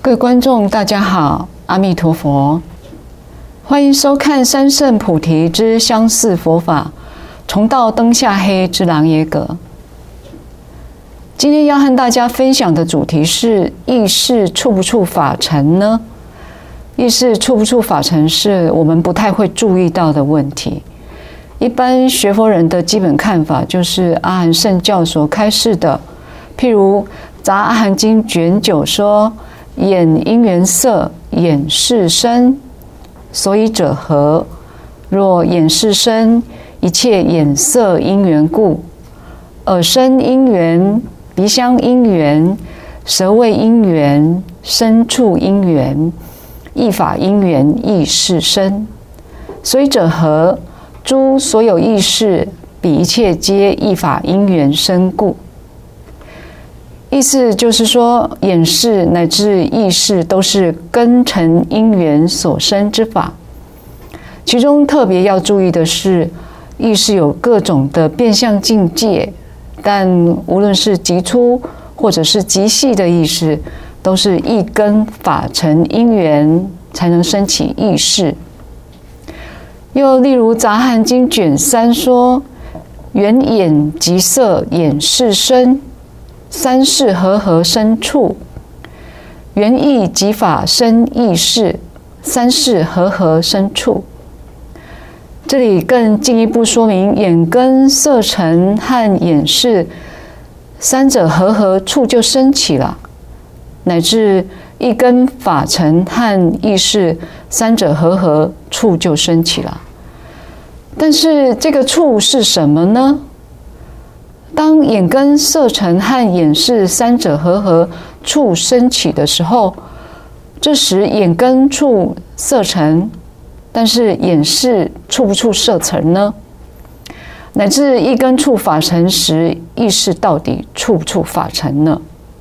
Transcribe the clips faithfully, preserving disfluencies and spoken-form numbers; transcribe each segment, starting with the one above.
各位观众，大家好，阿弥陀佛，欢迎收看三圣菩提之相似佛法，重到灯下黑之狼耶阁。今天要和大家分享的主题是：意识触不触法尘呢？意识触不触法尘是我们不太会注意到的问题。一般学佛人的基本看法就是阿含圣教所开示的，譬如《杂阿含经》卷九说：眼因缘色，眼是身，所以者何？若眼是身，一切眼色因缘故。耳身因缘，鼻香因缘，舌味因缘，身触因缘，意法因缘，亦是身。所以者何？诸所有意识，彼一切皆意法因缘生故。意思就是说，眼识乃至意识都是根尘因缘所生之法。其中特别要注意的是，意识有各种的变相境界，但无论是极粗或者是极细的意识，都是一根法尘因缘才能生起意识。又例如《杂含经》卷三说：缘眼即色，眼是身，三世和合生处；缘意即法生意识，三世和合生处。这里更进一步说明，眼根色尘和眼识三者和合处就生起了，乃至一根法尘和意识三者和合处就生起了。但是这个处是什么呢？当眼根色尘和眼识三者和合处生起的时候，这时眼根触色尘，但是眼识触不触色尘呢？乃至一根触法尘时，意识到底触不触法尘呢？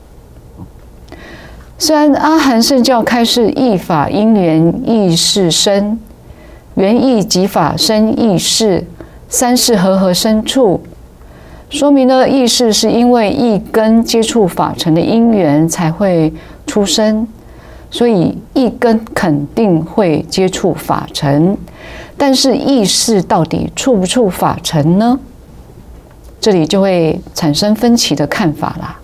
虽然阿含圣教开示意法因缘意是身，缘意即法生意识，三世和合生处，说明了意识是因为一根接触法尘的因缘才会出生，所以一根肯定会接触法尘。但是意识到底触不触法尘呢？这里就会产生分歧的看法啦。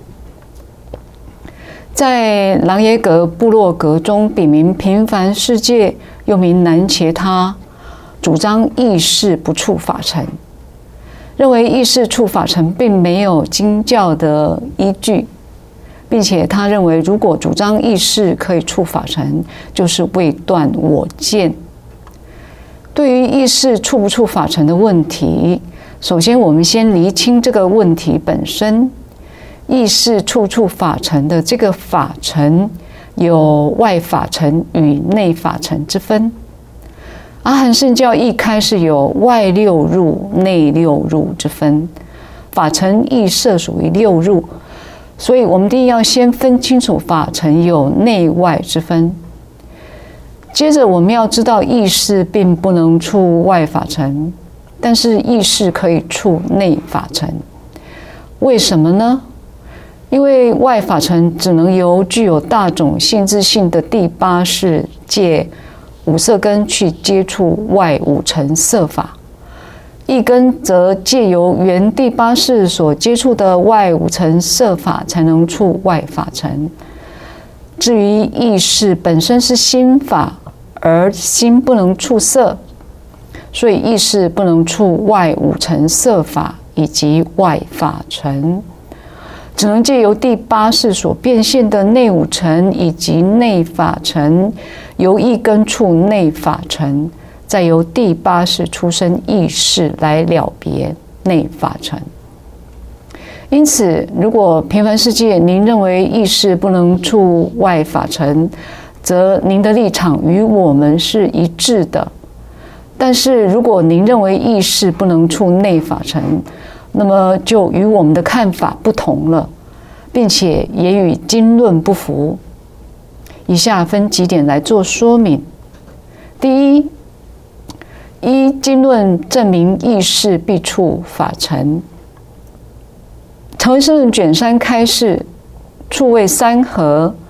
在狼耶格部落格中，笔名平凡世界，又名南伽他，主张意识不触法尘，认为意识触法尘并没有经教的依据，并且他认为，如果主张意识可以触法尘，就是未断我见。对于意识触不触法尘的问题，首先我们先厘清这个问题本身。意识触触法尘的这个法尘，有外法尘与内法尘之分。阿含圣教一开是有外六入、内六入之分，法尘亦摄属于六入，所以我们一定要先分清楚法尘有内外之分。接着我们要知道，意识并不能触外法尘，但是意识可以触内法尘。为什么呢？因为外法尘只能由具有大种性质性的第八识借五色根去接触外五尘色法，意根则借由原第八识所接触的外五尘色法才能触外法尘。至于意识本身是心法，而心不能触色，所以意识不能触外五尘色法以及外法尘，只能借由第八识所变现的内五尘以及内法尘，由意根触内法尘，再由第八识出生意识来了别内法尘。因此，如果平凡世界您认为意识不能触外法尘，则您的立场与我们是一致的。但是如果您认为意识不能触内法尘，那么就与我们的看法不同了，并且也与经论不符。以下分几点来做说明。第一，依经论证明意识必触法尘。成唯识论卷三开示，触谓三合，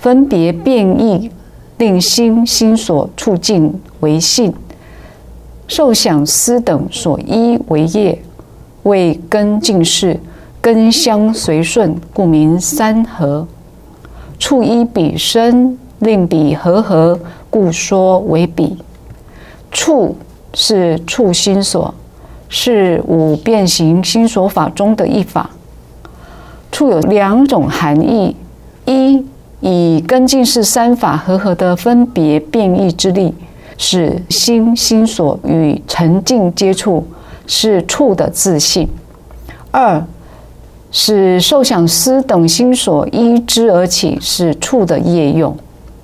分别变异，令心心所处境为性，受想思等所依为业，为根尽事，根相随顺，故名三合。处依彼身，令彼和合，故说为彼。处是处心所，是五变形心所法中的一法。处有两种含义：一，以根尽事三法和合的分别变异之力，使心心所与沉静接触，是处的自性；二，使受想思等心所依之而起，是处的业用。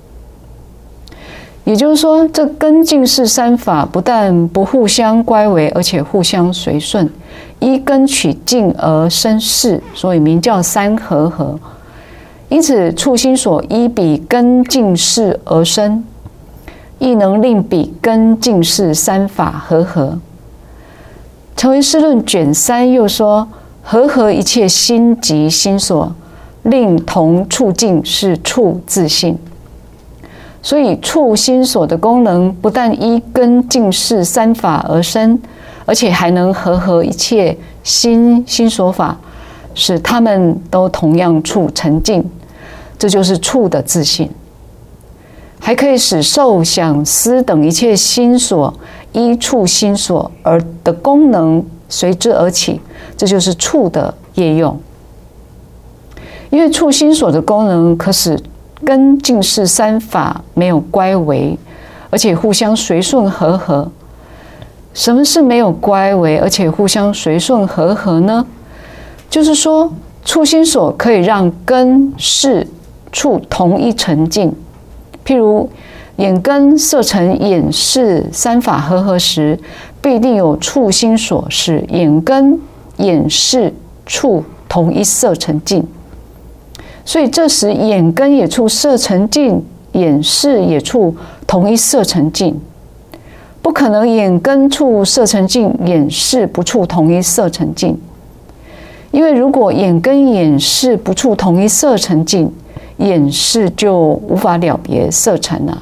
也就是说，这根尽事三法不但不互相乖违，而且互相随顺，依根取境而生事，所以名叫三和合。因此，处心所依彼根尽事而生，亦能令彼根尽事三法和合。成唯识论卷三又说，和合一切心及心所，令同处境，是处自性。所以处心所的功能不但依根尽事三法而生，而且还能和合一切心心所法，使他们都同样处沉静，这就是处的自性。还可以使受想思等一切心所依处心所而的功能随之而起，这就是处的业用。因为处心所的功能可使根尽事三法没有乖违，而且互相随顺和合。什么是没有乖违而且互相随顺和合呢？就是说，处心所可以让根事处同一沉静。譬如眼根色尘眼识三法和合时，必定有处心所使眼根眼识处同一色沉静。所以这时眼根也处色沉静，眼识也处同一色沉静。不可能眼根处色沉静，眼识不处同一色沉静。因为如果眼根眼识不处同一色沉静，眼识就无法了别色尘了。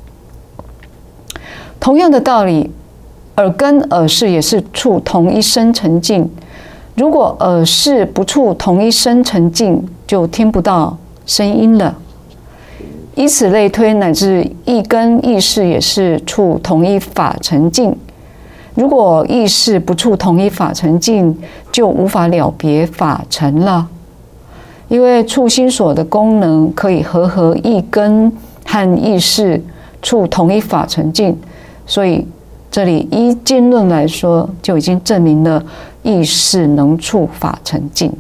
同样的道理，耳根耳识也是处同一声沉静。如果耳识不处同一声沉静，就听不到声音了。以此类推，乃至意根意识也是处同一法沉静。如果意识不处同一法沉静，就无法了别法尘了。因为处心所的功能可以和合意根和意识处同一法沉静，所以这里依经论来说，就已经证明了意识能处法沉静。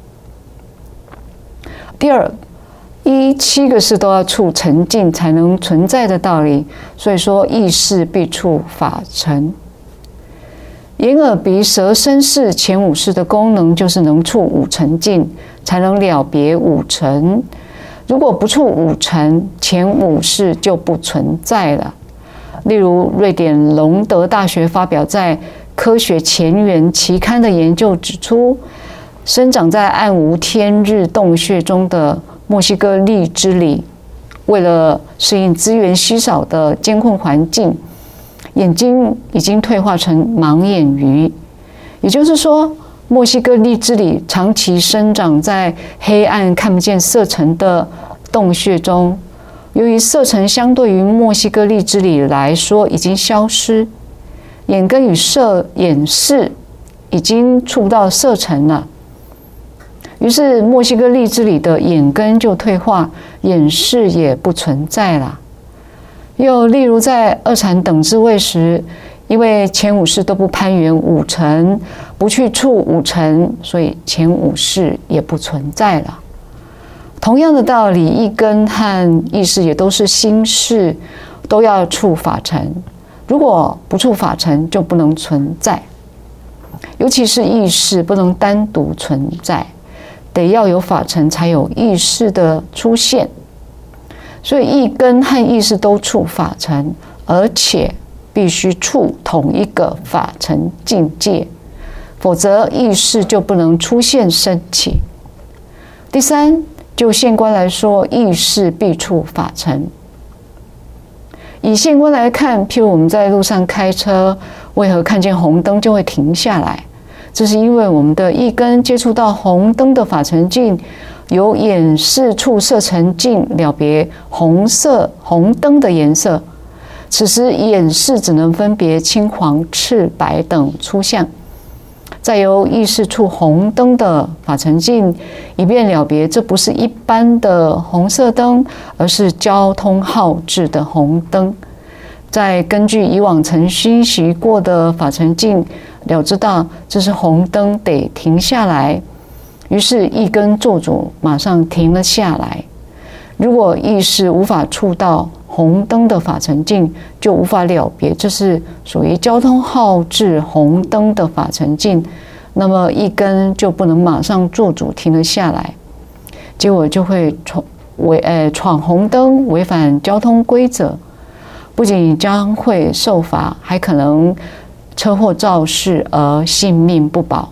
第二，依七个事都要处沉静才能存在的道理，所以说意识必处法沉。眼耳鼻舌身识前五识的功能就是能处五沉静，才能了别五尘。如果不处五尘，前五识就不存在了。例如，瑞典隆德大学发表在《科学前沿》期刊的研究指出，生长在暗无天日洞穴中的墨西哥荔枝里，为了适应资源稀少的监控环境，眼睛已经退化成盲眼鱼。也就是说，墨西哥荔枝里长期生长在黑暗看不见色尘的洞穴中，由于色尘相对于墨西哥荔枝里来说已经消失，眼根与色眼识已经触不到色尘了。于是墨西哥荔枝里的眼根就退化，眼识也不存在了。又例如在二禅等至位时，因为前五识都不攀缘五尘，不去触五尘，所以前五识也不存在了。同样的道理，意根和意识也都是心识，都要触法尘。如果不触法尘，就不能存在。尤其是意识不能单独存在，得要有法尘才有意识的出现。所以意根和意识都触法尘，而且必须触同一个法尘境界，否则意识就不能出现升起。第三， 就现观来说，意识必触法尘。以现观来看，譬如我们在路上开车，为何看见红灯就会停下来？这是因为我们的意根接触到红灯的法尘境，由眼识触色尘境了别红色红灯的颜色。此时眼识只能分别青黄赤白等粗相，再由意识触红灯的法尘境，以便了别这不是一般的红色灯，而是交通号志的红灯。再根据以往曾熏习过的法尘境，了知道这是红灯，得停下来。于是意根做主，马上停了下来。如果意识无法触到红灯的法尘境，就无法了别这是属于交通号志红灯的法尘境，那么意根就不能马上做主停了下来，结果就会闯违呃闯红灯，违反交通规则，不仅将会受罚，还可能车祸肇事而性命不保。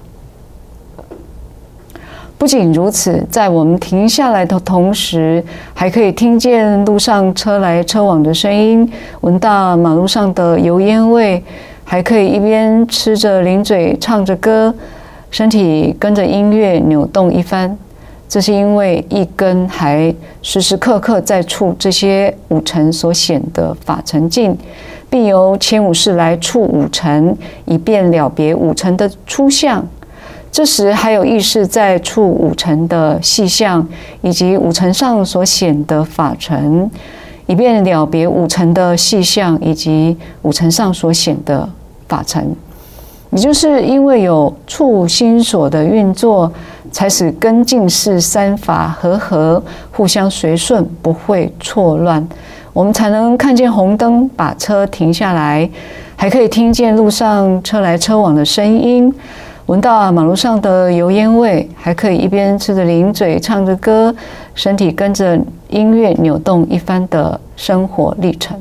不仅如此，在我们停下来的同时，还可以听见路上车来车往的声音，闻到马路上的油烟味，还可以一边吃着零嘴唱着歌，身体跟着音乐扭动一番。这是因为一根还时时刻刻在触这些五尘所显的法尘境，并由前五识来触五尘，以便了别五尘的粗相。这时还有意识在触五尘的细相，以及五尘上所显的法尘，以便了别五尘的细相以及五尘上所显的法尘。也就是因为有触心所的运作，才使根境识三法和合，互相随顺，不会错乱。我们才能看见红灯，把车停下来，还可以听见路上车来车往的声音，闻到马路上的油烟味，还可以一边吃着零嘴唱着歌，身体跟着音乐扭动一番的生活历程。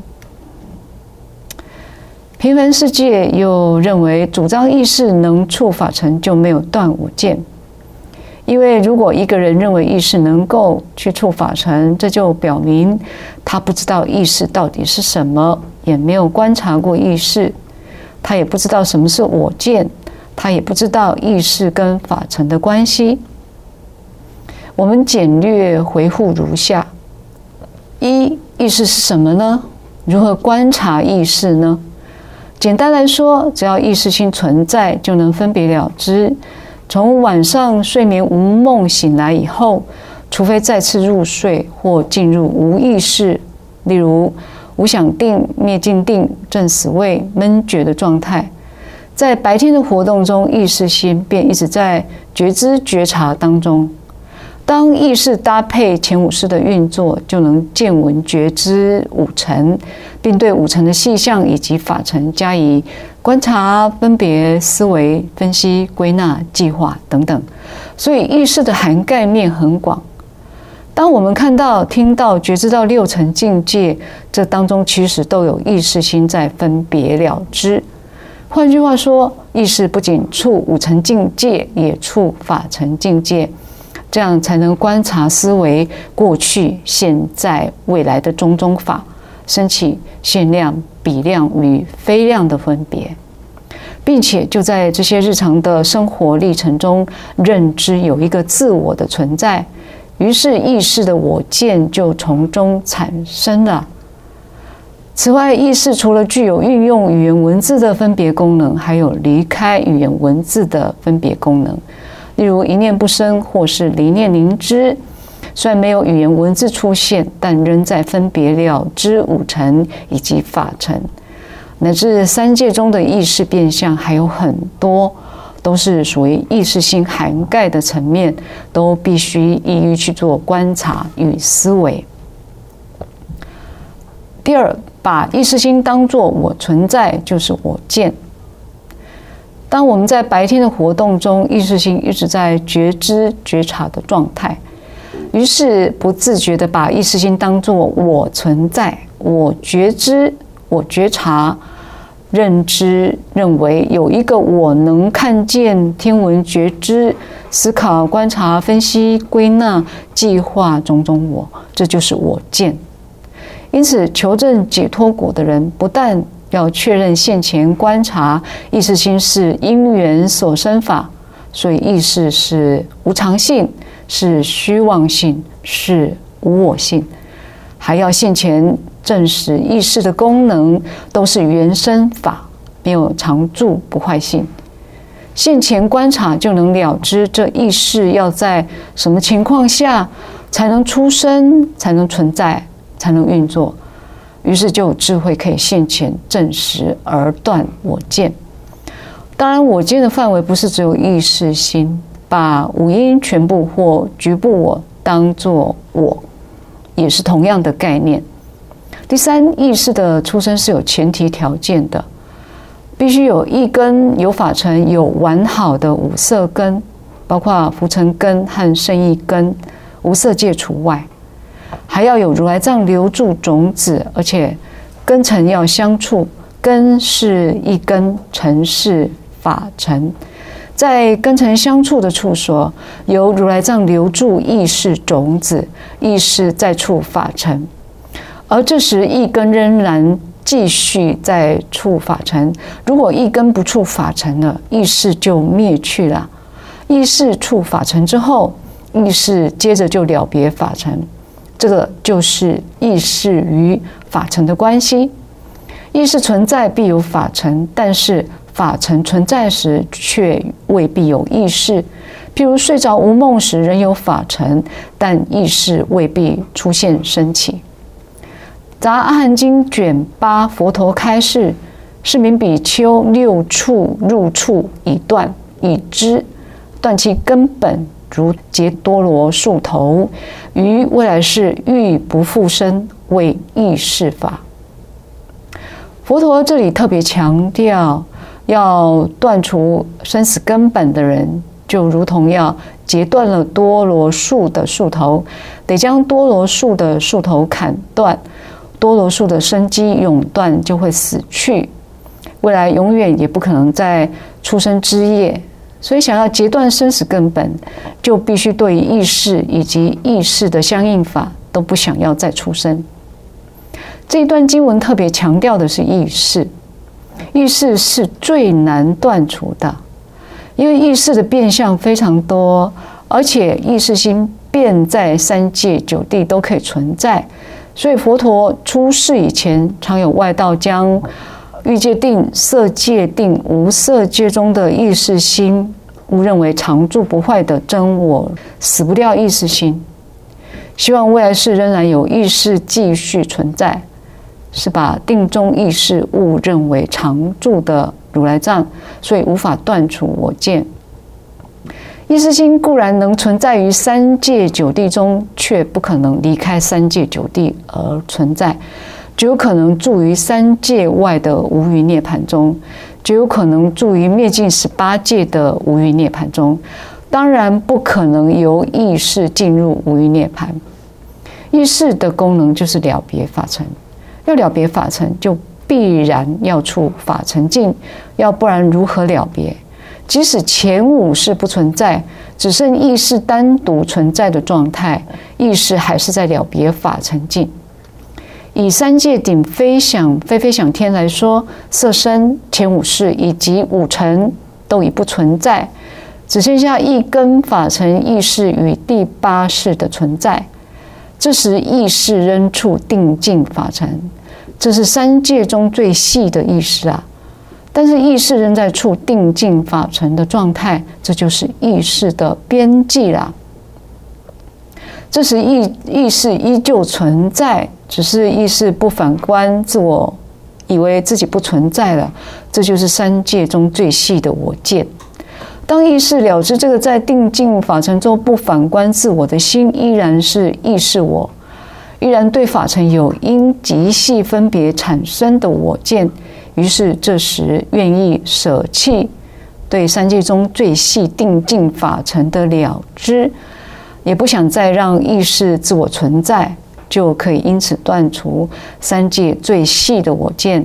平凡世界又认为，主张意识能触法尘就没有断我见。因为如果一个人认为意识能够去触法尘，这就表明他不知道意识到底是什么，也没有观察过意识，他也不知道什么是我见，他也不知道意识跟法尘的关系。我们简略回复如下：一、意识是什么呢？如何观察意识呢？简单来说，只要意识心存在，就能分别了知。从晚上睡眠无梦醒来以后，除非再次入睡或进入无意识，例如无想定、灭尽定、正死位、闷觉的状态，在白天的活动中，意识心便一直在觉知觉察当中。当意识搭配前五识的运作，就能见闻觉知五尘，并对五尘的细相以及法尘加以观察、分别、思维、分析、归纳、计划等等。所以意识的涵盖面很广。当我们看到、听到、觉知到六层境界，这当中其实都有意识心在分别了知。换句话说，意识不仅触五层境界，也触法尘境界。这样才能观察思维过去、现在、未来的种种法，升起限量、比量与非量的分别，并且就在这些日常的生活历程中，认知有一个自我的存在，于是意识的我见就从中产生了。此外，意识除了具有运用语言文字的分别功能，还有离开语言文字的分别功能。例如一念不生，或是离念凝知，虽然没有语言文字出现，但仍在分别了知五尘以及法尘，乃至三界中的意识变相还有很多，都是属于意识心涵盖的层面，都必须一一去做观察与思维。第二，把意识心当作我存在，就是我见。当我们在白天的活动中，意识心一直在觉知觉察的状态，于是不自觉地把意识心当作我存在、我觉知、我觉察， 认知认为有一个我能看见、听闻、觉知、思考、观察、分析、归纳、计划种种我，这就是我见。因此，求证解脱果的人，不但要确认现前观察意识心是因缘所生法，所以意识是无常性，是虚妄性，是无我性，还要现前证实意识的功能都是原生法，没有常住不坏性。现前观察就能了知这意识要在什么情况下才能出生，才能存在，才能运作。于是就有智慧可以现前证实而断我见。当然，我见的范围不是只有意识心，把五阴全部或局部我当作我，也是同样的概念。第三，意识的出生是有前提条件的，必须有一根有法尘，有完好的五色根，包括浮尘根和胜义根，无色界除外，还要有如来藏留住种子，而且根尘要相触，根是一根，尘是法尘，在根尘相触的处所，由如来藏留住意识种子，意识再触法尘。而这时一根仍然继续在触法尘，如果一根不触法尘了，意识就灭去了。意识触法尘之后，意识接着就了别法尘，这个就是意识与法尘的关系。意识存在必有法尘，但是法尘存在时却未必有意识。譬如睡着无梦时仍有法尘，但意识未必出现升起。杂阿含经卷八，佛陀开示：是名比丘六处入处已断，已知断其根本，如结多罗树头，于未来世欲不复生，为意识法。佛陀这里特别强调，要断除生死根本的人，就如同要截断了多罗树的树头，得将多罗树的树头砍断，多罗树的生机永断，就会死去，未来永远也不可能再出生枝叶。所以想要截断生死根本，就必须对于意识以及意识的相应法都不想要再出生。这一段经文特别强调的是意识，意识是最难断除的，因为意识的变相非常多，而且意识心变在三界九地都可以存在，所以佛陀出世以前，常有外道将欲界定、色界定、无色界中的意识心误认为常住不坏的真我，死不掉意识心，希望未来世仍然有意识继续存在，是把定中意识误认为常住的如来藏，所以无法断除我见。意识心固然能存在于三界九地中，却不可能离开三界九地而存在，只有可能住于三界外的无余涅槃中，只有可能住于灭尽十八界的无余涅槃中，当然不可能由意识进入无余涅槃。意识的功能就是了别法尘，要了别法尘，就必然要触法尘境，要不然如何了别？即使前五识不存在，只剩意识单独存在的状态，意识还是在了别法尘境。以三界顶非想非非想天来说，色身、前五识以及五尘都已不存在，只剩下一根法尘意识与第八识的存在。这时意识仍处定境法尘，这是三界中最细的意识啊。但是意识仍在处定境法尘的状态，这就是意识的边际啦。这时意意识依旧存在，只是意识不反观自我，以为自己不存在了，这就是三界中最细的我见。当意识了知这个在定境法尘中不反观自我的心，依然是意识我，依然对法尘有因极细分别产生的我见，于是这时愿意舍弃对三界中最细定境法尘的了知，也不想再让意识自我存在，就可以因此断除三界最细的我见，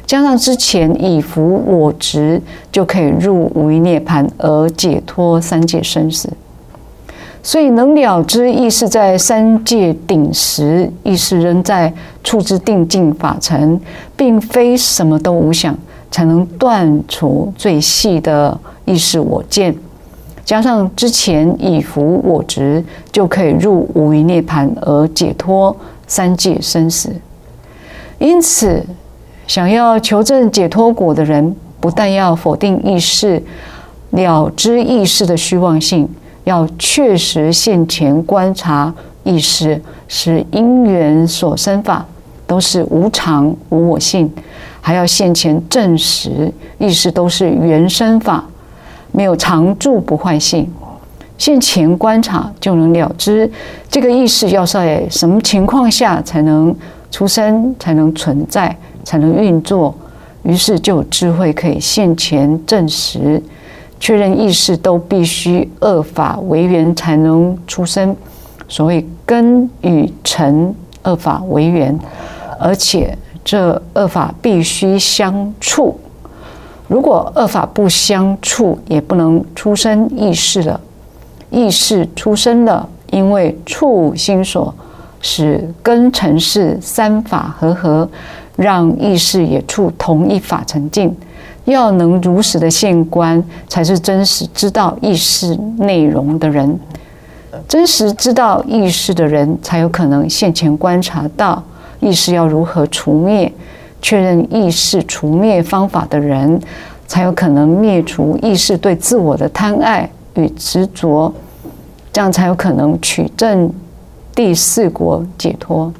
加上之前以伏我执，就可以入无余涅槃而解脱三界生死。所以能了知意识在三界顶时，意识仍在处之定境法尘，并非什么都无想，才能断除最细的意识我见。加上之前以伏我执，就可以入无余涅槃而解脱三界生死。因此，想要求证解脱果的人，不但要否定意识，了知意识的虚妄性，要确实现前观察意识是因缘所生法，都是无常无我性，还要现前证实意识都是缘生法，没有常住不坏性。现前观察就能了知这个意识要在什么情况下才能出生，才能存在，才能运作，于是就有智慧可以现前证实，确认意识都必须恶法为缘才能出生。所谓根与尘恶法为缘，而且这恶法必须相处。如果恶法不相处，也不能出生意识了。意识出生了，因为处心所使根尘世三法合合，让意识也处同一法尘境。要能如实的现观，才是真实知道意识内容的人。真实知道意识的人，才有可能现前观察到意识要如何除灭，确认意识除灭方法的人，才有可能灭除意识对自我的贪爱与执着，这样才有可能取证第四国解脱。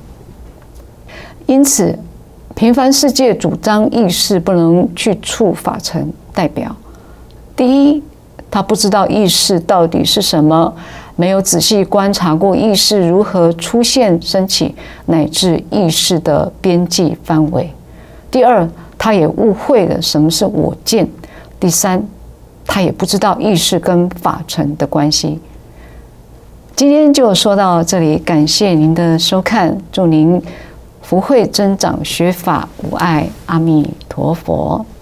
因此，平凡世界主张意识不能去处法尘，代表第一，他不知道意识到底是什么，没有仔细观察过意识如何出现、升起，乃至意识的边际范围；第二，他也误会了什么是我见；第三，他也不知道意识跟法尘的关系。今天就说到这里，感谢您的收看，祝您福慧增长，学法无碍，阿弥陀佛。